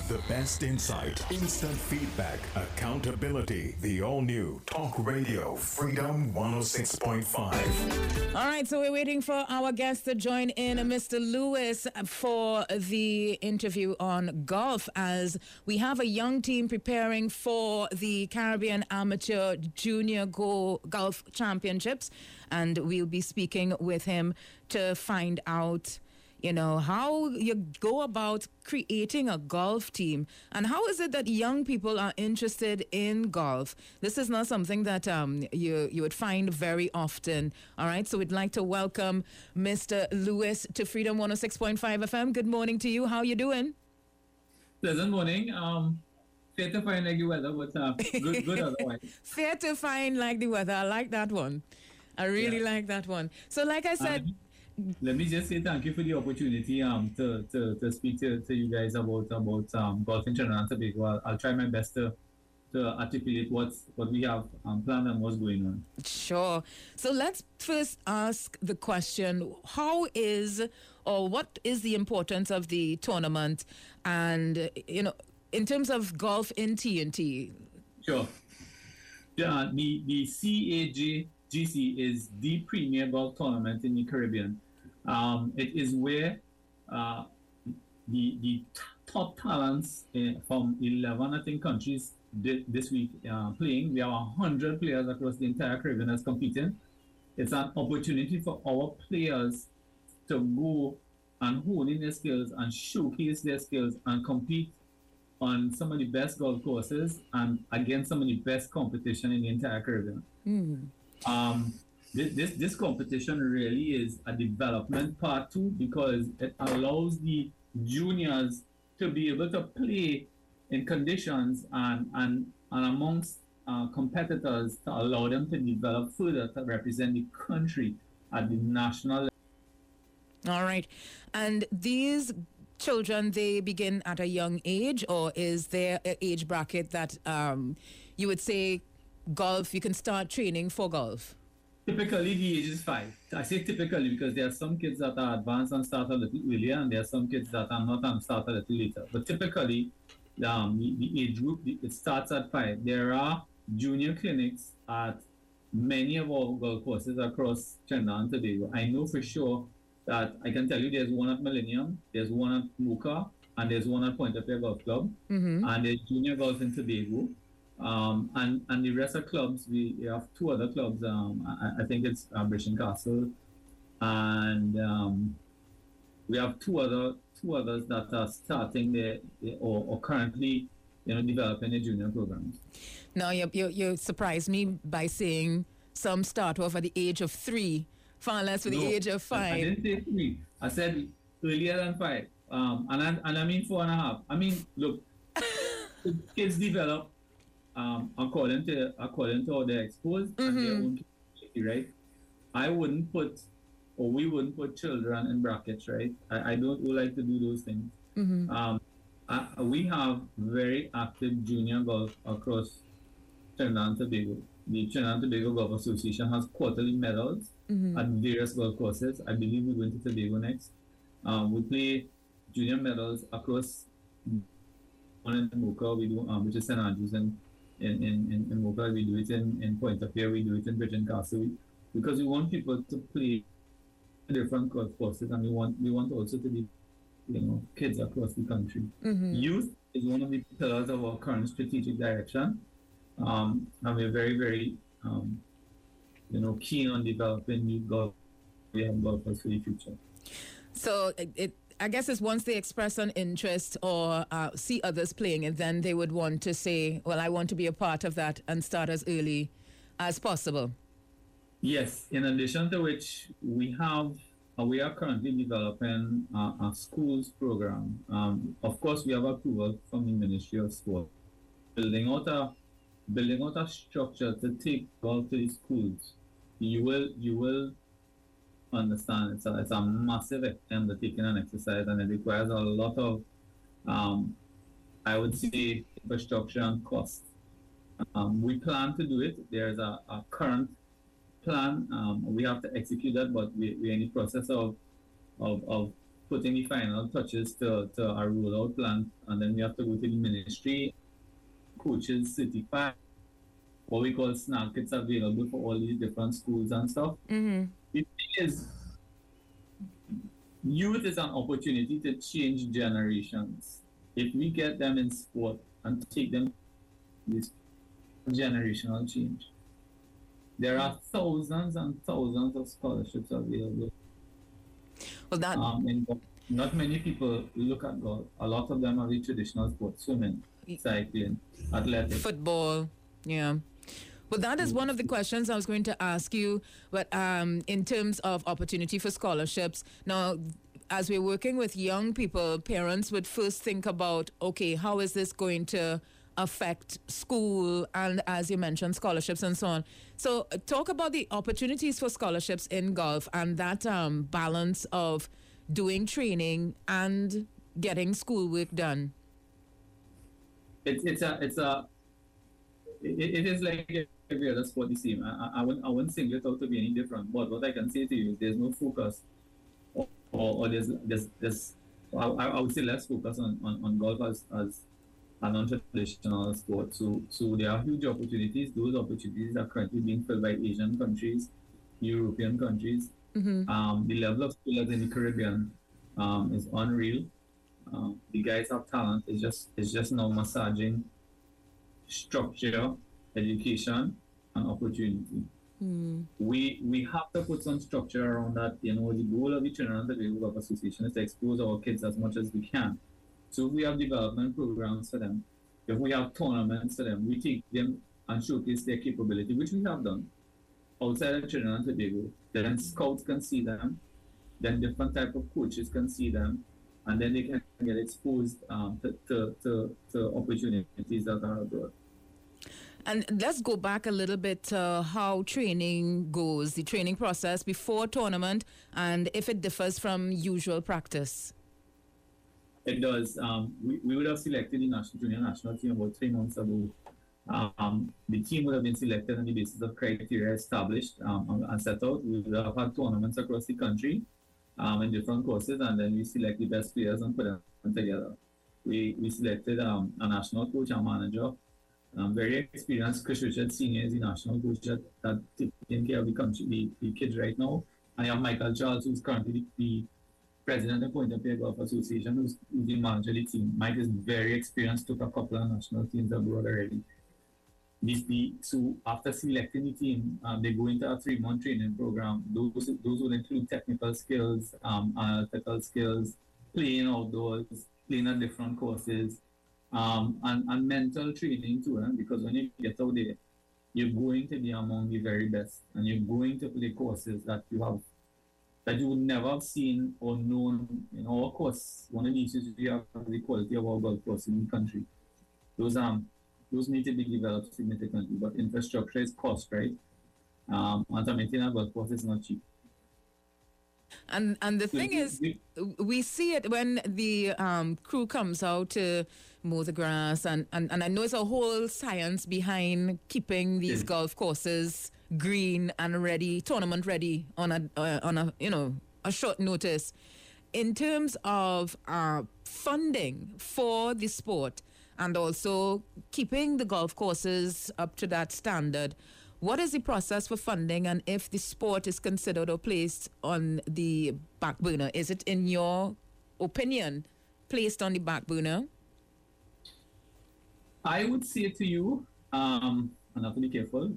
The best insight, instant feedback, accountability. The all-new Talk Radio Freedom 106.5. All right, so we're waiting for our guest to join in, Mr. Lewis, for the interview on golf, as we have a young team preparing for the Caribbean Amateur Junior Golf Championships, and we'll be speaking with him to find out how you go about creating a golf team, and how is it that young people are interested in golf. This is not something that you would find very often. All right, so we'd like to welcome Mr. Lewis to Freedom 106.5 FM. Good morning to you. How you doing? Pleasant morning. Fair to find like the weather, but good otherwise. Fair to find like the weather. I like that one. I really like that one. So like I said... let me just say thank you for the opportunity to speak to you guys about golf in Trinidad and Tobago. I'll try my best to articulate what we have planned and what's going on. Sure. So let's first ask the question, what is the importance of the tournament, and in terms of golf in TNT? Sure. Yeah, the CAGGC is the premier golf tournament in the Caribbean. It is where the top talents from 11, I think, countries this week playing. We have 100 players across the entire Caribbean that's competing. It's an opportunity for our players to go and hone in their skills and showcase their skills and compete on some of the best golf courses and against some of the best competition in the entire Caribbean. This competition really is a development part too, because it allows the juniors to be able to play in conditions and amongst competitors, to allow them to develop further to represent the country at the national level. All right. And these children, they begin at a young age, or is there an age bracket that you would say golf, you can start training for golf? Typically, the age is 5. I say typically because there are some kids that are advanced and start a little earlier, and there are some kids that are not and start a little later. But typically, the age group, it starts at 5. There are junior clinics at many of our golf courses across Trinidad and Tobago. I know for sure that I can tell you there's one at Millennium, there's one at Mocha, and there's one at Point of Pierre Golf Club, and there's junior golf in Tobago. And the rest of clubs, we have 2 other clubs. I think it's Bishop Castle, and we have two others that are starting or currently developing the junior programs. Now you surprised me by saying some start off at the age of 3, far less for the age of 5. I didn't say 3. I said earlier than 5. And I mean 4.5. I mean, look, kids develop according to how they're exposed and their own capability, right? We wouldn't put children in brackets, right? I don't like to do those things. We have very active junior golf across Trinidad and Tobago. The Trinidad and Tobago Golf Association has quarterly medals at various golf courses. I believe we're going to Tobago next. We play junior medals across one in Mocha, we do, which is St. Andrews, and in Mocha, we do it in Point of Pierre, we do it in Bridge and Castle, because we want people to play different golf courses, and we want also to be kids across the country. Youth is one of the pillars of our current strategic direction, and we're very, very keen on developing new golfers for the future. So I guess it's once they express an interest or see others playing it, then they would want to say, well, I want to be a part of that and start as early as possible. Yes, in addition to which we are currently developing a schools program. Of course, we have approval from the Ministry of Sport, building out a structure to take golf to the schools. You will understand it's a massive undertaking and exercise, and it requires a lot of I would say infrastructure and cost. We plan to do it. There's a current plan. We have to execute that, but we're in the process of putting the final touches to our rollout plan, and then we have to go to the ministry, coaches certify what we call snack kits available for all these different schools and stuff. Mm-hmm. The thing is, youth is an opportunity to change generations. If we get them in sport and take them this generational change, there are thousands and thousands of scholarships available. Well, that And not many people look at golf. A lot of them are the traditional sports: swimming, cycling, athletics. football, yeah. Well, that is one of the questions I was going to ask you. But in terms of opportunity for scholarships, now, as we're working with young people, parents would first think about, okay, how is this going to affect school and, as you mentioned, scholarships and so on. So talk about the opportunities for scholarships in golf and that balance of doing training and getting schoolwork done. It is like every other sport the same. I wouldn't single it out to be any different. But what I can say to you is there's no focus, or there's I would say less focus on golf as a non-traditional sport. So there are huge opportunities. Those opportunities are currently being filled by Asian countries, European countries. Mm-hmm. The level of skills in the Caribbean is unreal. The guys have talent. It's just now massaging structure, education, and opportunity. We have to put some structure around that. You know, the goal of the Trinidad and Tobago Golf Association is to expose our kids as much as we can. So if we have development programs for them, if we have tournaments for them, we take them and showcase their capability, which we have done outside of Trinidad and Tobago. Then scouts can see them, then different type of coaches can see them, and then they can get exposed to opportunities that are abroad. And let's go back a little bit to how training goes, the training process before tournament, and if it differs from usual practice. It does. We would have selected the junior national team about 3 months ago. The team would have been selected on the basis of criteria established and set out. We would have had tournaments across the country in different courses, and then we select the best players and put them together. We selected a national coach and manager. Very experienced. Chris Richards Sr. is the national coach that taking care of the country, the kids right now. I have Michael Charles, who's currently the president of Point of Pierre Golf Association, who's the manager of the team. Mike is very experienced, took a couple of national teams abroad already. So after selecting the team, they go into a 3-month training program. Those will include technical skills, analytical skills, playing outdoors, playing at different courses, and mental training too. Because when you get out there, you're going to be among the very best, and you're going to play courses that you would never have seen or known. In our course, one of the issues we have is the quality of our golf course in the country. Those need to be developed significantly, but infrastructure is cost, right? And to maintain a golf course is not cheap. And the thing is, we see it when the crew comes out to mow the grass, and I know it's a whole science behind keeping these golf courses green and ready, tournament ready on a short notice. In terms of funding for the sport and also keeping the golf courses up to that standard, what is the process for funding, and if the sport is considered or placed on the back burner? Is it, in your opinion, placed on the back burner? I would say to you, and I have to be careful,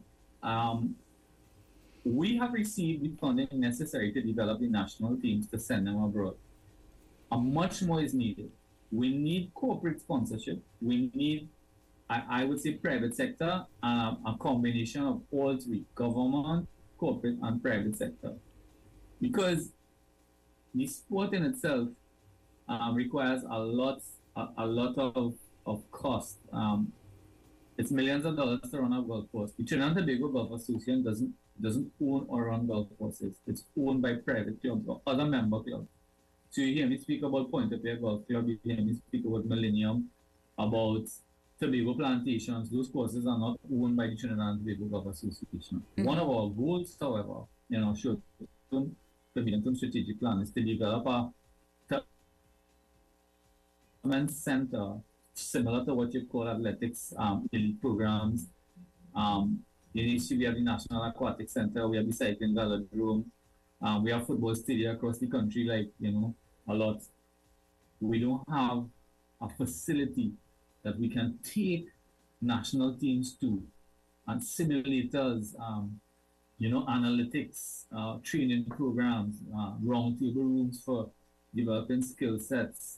we have received the funding necessary to develop the national teams to send them abroad. And much more is needed. We need corporate sponsorship. We need, I would say, private sector, a combination of all three: government, corporate, and private sector. Because the sport in itself requires a lot of cost. It's millions of dollars to run a golf course. The Trinidad and Tobago Golf Association doesn't own or run golf courses. It's owned by private clubs or other member clubs. So you hear me speak about Point of Pierre Golf Club, you hear me speak about Millennium, about Tobago Plantations. Those courses are not owned by the Trinidad and Tobago Golf Association. Mm-hmm. One of our goals, however, short-term to medium-term strategic plan is to develop center, similar to what you call athletics, elite programs. In Issue, we have the National Aquatic Center, we have the Cycling Velodrome, we have football stadia across the country, like, a lot. We don't have a facility that we can take national teams to, and simulators, analytics, training programs, roundtable rooms for developing skill sets.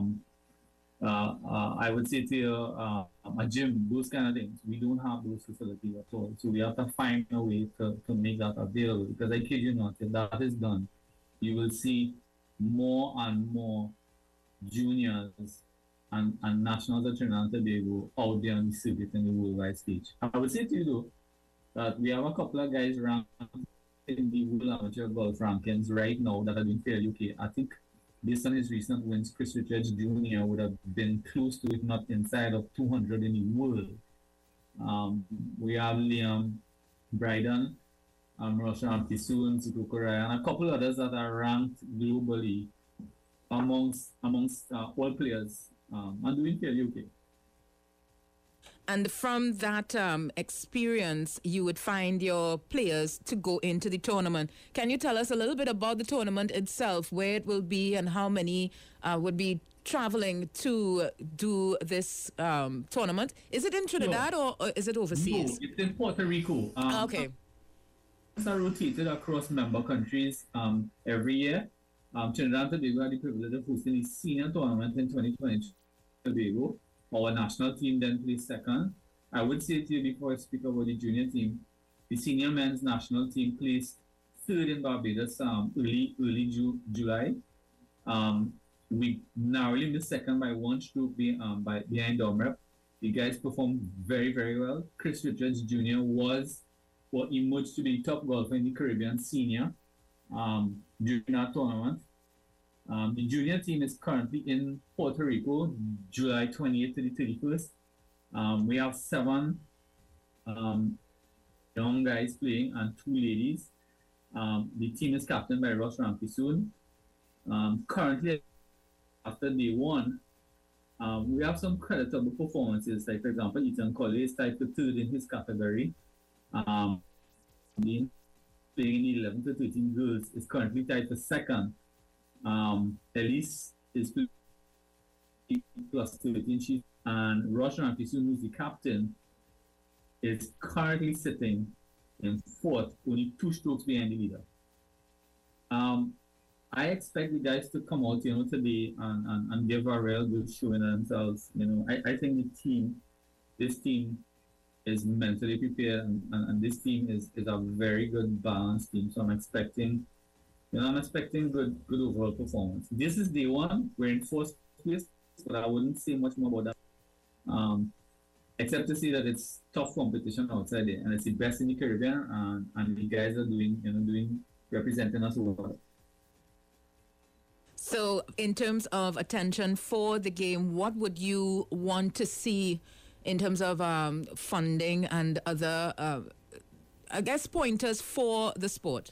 I would say to you, a gym, those kind of things. We don't have those facilities at all. So we have to find a way to make that available. Because I kid you not, if that is done, you will see more and more juniors and nationals of Trinidad and Tobago out there on the circuit in the worldwide stage. I would say to you though, that we have a couple of guys ranked in the World Amateur Golf rankings right now that are doing fairly okay. I think based on his recent wins, Chris Richards Jr. would have been close to, if not inside of 200 in the world. We have Liam Bryden, Roshan Pisoon, Sikukurai, and a couple others that are ranked globally amongst all players and doing fairly okay. And from that experience, you would find your players to go into the tournament. Can you tell us a little bit about the tournament itself, where it will be and how many would be traveling to do this tournament? Is it in Trinidad or is it overseas? No, it's in Puerto Rico. Okay. It's rotated across member countries every year. Trinidad and Tobago had the privilege of hosting the senior tournament in 2020 Tobago. Our national team then placed second. I would say to you before I speak about the junior team, the senior men's national team placed third in Barbados early July. We narrowly missed second by one stroke behind Domrep. The guys performed very, very well. Chris Richards Jr. was what emerged to be top golfer in the Caribbean senior during that tournament. The junior team is currently in Puerto Rico, July 28th to the 31st. We have 7 young guys playing and 2 ladies. The team is captained by Ross Rampisoon. Currently, after day 1, we have some creditable performances. Like, for example, Ethan Colley is tied for 3rd in his category. Playing in 11 to 13 girls is currently tied for 2nd. Elise is plus 13, and Rosh Rampisoon, who's the captain, is currently sitting in 4th, only 2 strokes behind the leader. I expect the guys to come out, today and give a real good showing themselves. I think this team is mentally prepared, and this team is a very good balanced team. So I'm expecting good overall performance. This is day 1. We're in 4th place, but I wouldn't say much more about that. Except to say that it's tough competition outside there, and it's the best in the Caribbean, and the guys are representing us well. So, in terms of attention for the game, what would you want to see in terms of funding and other, pointers for the sport?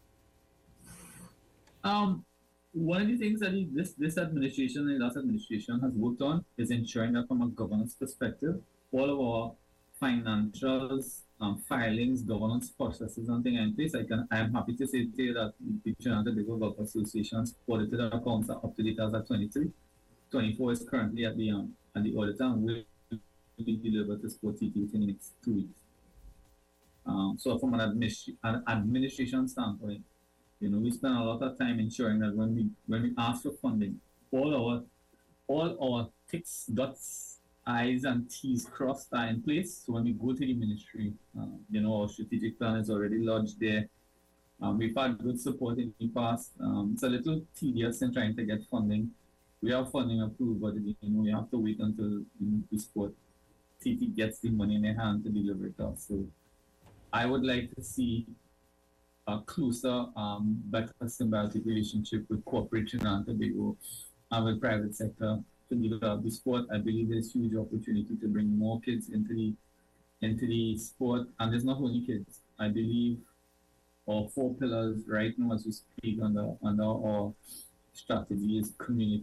One of the things that this administration and last administration has worked on is ensuring that from a governance perspective, all of our financials, filings, governance processes, and things in place. I am happy to say to you that the Trinidad and Tobago Golf Association's audited accounts are up to date as at 23. 24 is currently at the auditor and will be delivered to Sport TT within the next 2 weeks. So from an administration standpoint, we spend a lot of time ensuring that when we ask for funding, all our ticks, dots, I's and T's crossed are in place. So when we go to the ministry, our strategic plan is already lodged there. We've had good support in the past. It's a little tedious in trying to get funding. We have funding approved, but we have to wait until the Sport TT gets the money in their hand to deliver it off. So I would like to see a closer, better symbiotic relationship with corporate Trinidad and Tobago and with private sector to develop the sport. I believe there's huge opportunity to bring more kids into the sport, and there's not only kids. I believe our 4 pillars right now as we speak under our strategy is community.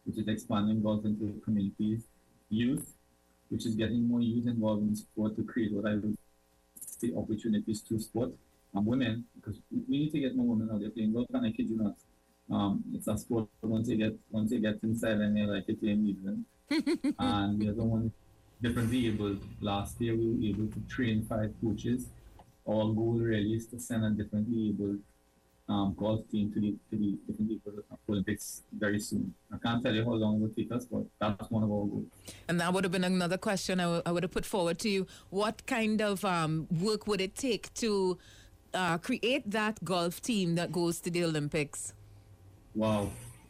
which is expanding golf into communities, youth, which is getting more youth involved in sport to create what I would say opportunities to sport, and women, because we need to get more women out there playing golf, and I kid you not. It's a sport once you get inside and you're like it's in and the other one differently able. Last year we were able to train 5 coaches. Our goal really is to send a differently able golf team to the differently able Olympics very soon. I can't tell you how long it will take us, but that's one of our goals. And that would have been another question I would have put forward to you. What kind of work would it take to create that golf team that goes to the Olympics? Wow.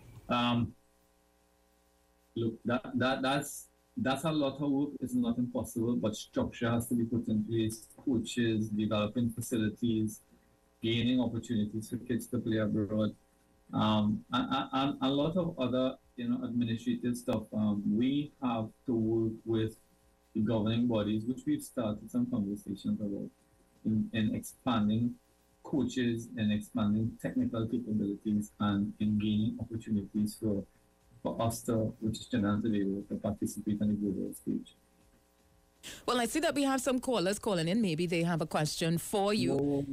Look, that's a lot of work. It's not impossible, but structure has to be put in place. Coaches, developing facilities, gaining opportunities for kids to play abroad, and a lot of other, administrative stuff. We have to work with the governing bodies, which we've started some conversations about, in expanding coaches and expanding technical capabilities and in gaining opportunities for us to, which is Trinidad and Tobago, to participate on the global stage. Well, I see that we have some callers calling in. Maybe they have a question for you.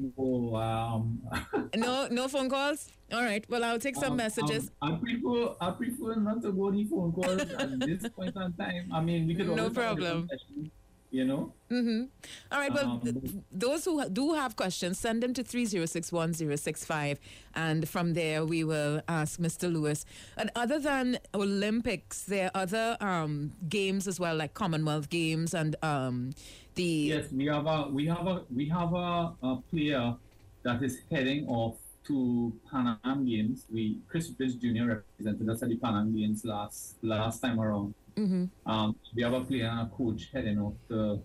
No phone calls? All right. Well, I'll take some messages. I prefer not to go the phone calls at this point in time. I mean, we could always no problem. Mm-hmm. All right. Well, those who do have questions, send them to 3061065, and from there we will ask Mr. Lewis. And other than Olympics, there are other games as well, like Commonwealth Games and the. Yes, we have a player that is heading off to Pan Am Games. Chris Richards Jr. represented us at the Pan Am Games last time around. Mm-hmm. We have a player and a coach heading off to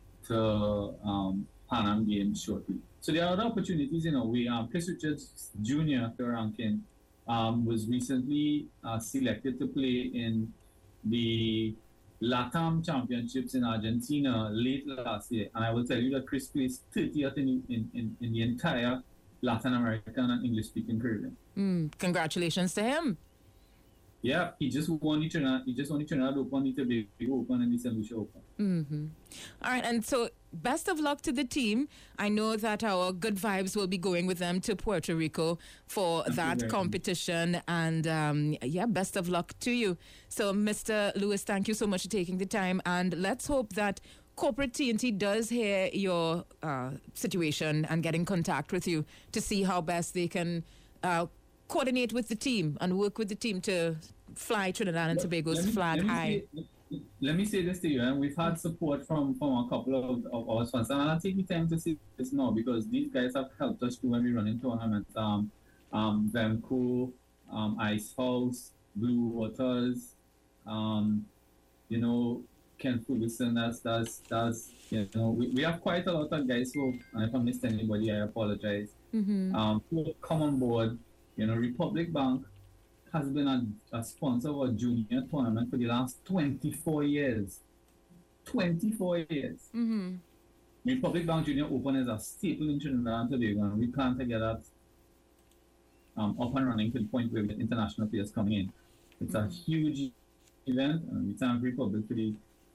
Pan Am Games shortly. So there are other opportunities in a way. Chris Richards Jr. ranking was recently selected to play in the LATAM Championships in Argentina late last year. And I will tell you that Chris placed 30th in the entire Latin American and English-speaking Caribbean. Congratulations to him. Yeah, he just won the Trinidad Open, the Tobago Open, and the St. Lucia Open. Mm-hmm. All right, and so best of luck to the team. I know that our good vibes will be going with them to Puerto Rico for that competition. And best of luck to you. So, Mr. Lewis, thank you so much for taking the time. And let's hope that corporate TNT does hear your situation and get in contact with you to see how best they can coordinate with the team and work with the team to fly Trinidad and Tobago's flag high. Let me say this to you, and we've had support from a couple of our sponsors, and I'll take the time to say this now because these guys have helped us too when we run in tournaments. Vemco, Ice House, Blue Waters, Ken Ferguson, we have quite a lot of guys who, and if I missed anybody, I apologize. Mm-hmm. Who come on board. Republic Bank has been a sponsor of a junior tournament for the last 24 years. 24 years. Mm-hmm. Republic Bank Junior Open is a staple in Trinidad and Tobago, and we plan to get that up and running to the point where we get international players coming in. It's a huge event, and we thank Republic for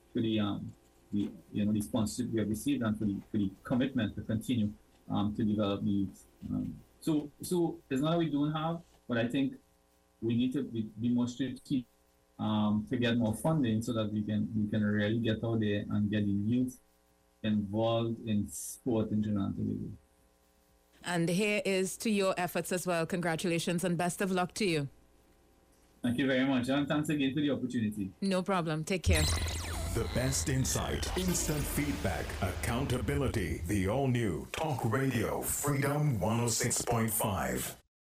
the sponsorship we have received and for the commitment to continue to develop these. So it's not that we don't have, but I think we need to be more strategic to get more funding so that we can really get out there and get the youth involved in sport in Trinidad and Tobago. And here is to your efforts as well. Congratulations and best of luck to you. Thank you very much, and thanks again for the opportunity. No problem. Take care. The best insight, instant feedback, accountability. The all-new Talk Radio Freedom 106.5.